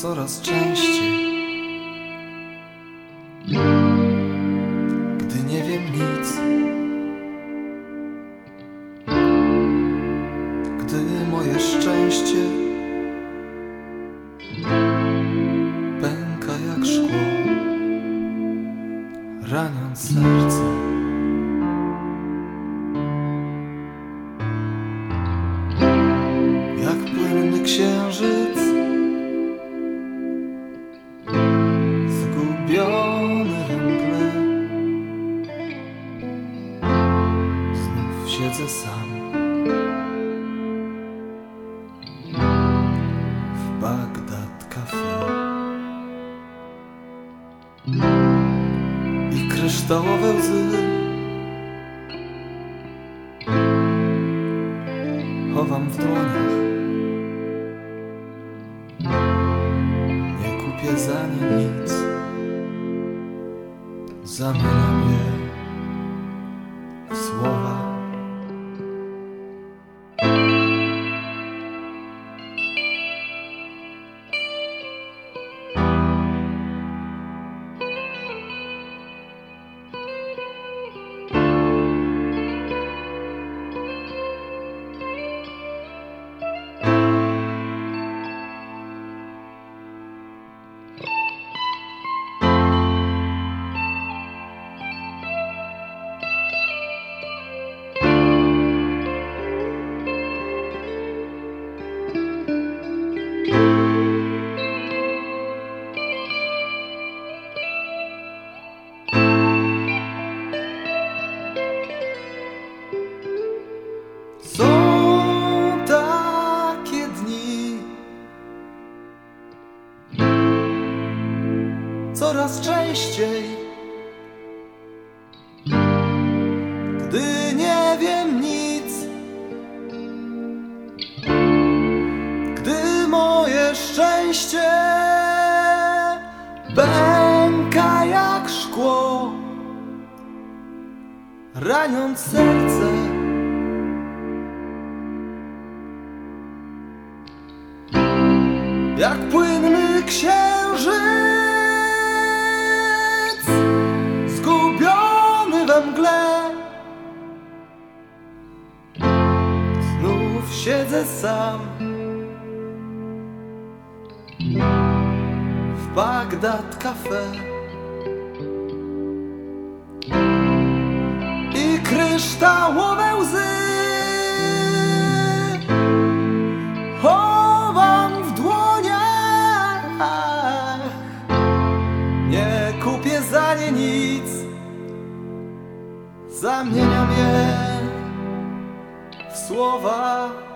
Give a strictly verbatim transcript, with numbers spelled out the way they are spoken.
coraz częściej, gdy nie wiem nic, gdy moje szczęście pęka jak szkło, raniąc serce. Jak płynny księżyc, zgubiony we mgle, znów siedzę sam w Bagdad Cafe i kryształowe łzy chowam w dłoniach. Nie kupię za nie nic, zamieniam je w słowa. Są takie dni, coraz częściej, gdy nie wiem nic, gdy moje szczęście pęka jak szkło, raniąc serce. Jak płynny księżyc, zgubiony we mgle, znów siedzę sam w Bagdad Cafe i kryształowe łzy chowam w dłoniach. Nie kupię za nie nic, zamieniam je w słowa.